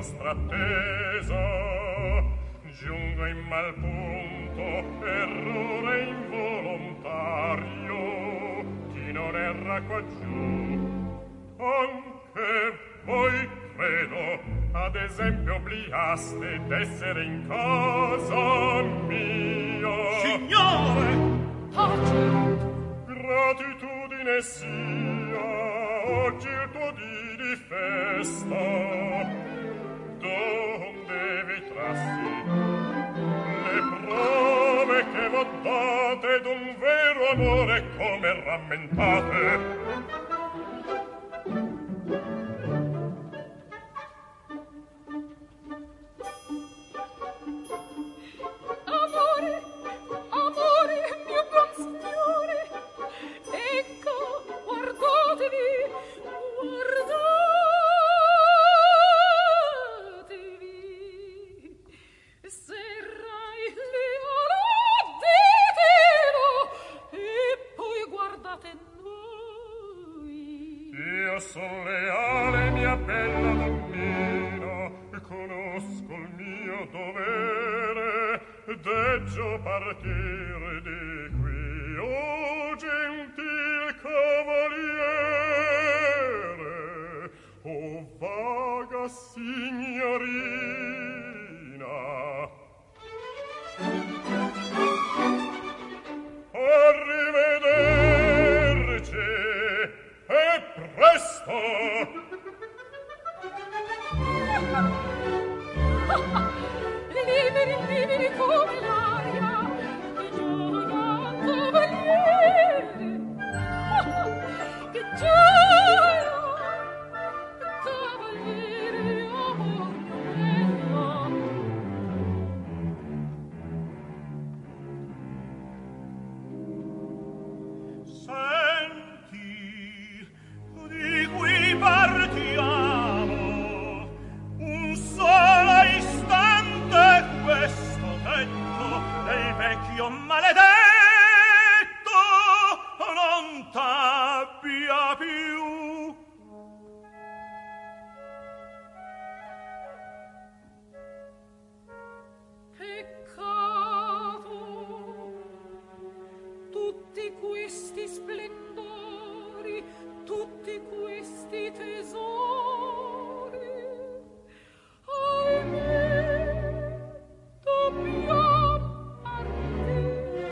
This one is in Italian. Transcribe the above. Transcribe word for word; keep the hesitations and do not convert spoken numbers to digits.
vostra attesa. Giungo in mal punto, errore involontario, chi non erra qua giù. Anche voi, credo, ad esempio obliaste d'essere in casa mia. Signore! Taci! Gratitudine sia oggi il tuo dì di festa, donde vi trassi le prove che v'ho date d'un vero amore, come rammentate. Amore, amore, mio buon signore, ecco, guardatevi, guardatevi. Serrai leone, ditelo, e poi guardate noi. Io son leale, mia bella donnina, e conosco il mio dovere, deggio partire di qui, o gentil cavaliere, o vaga signorina.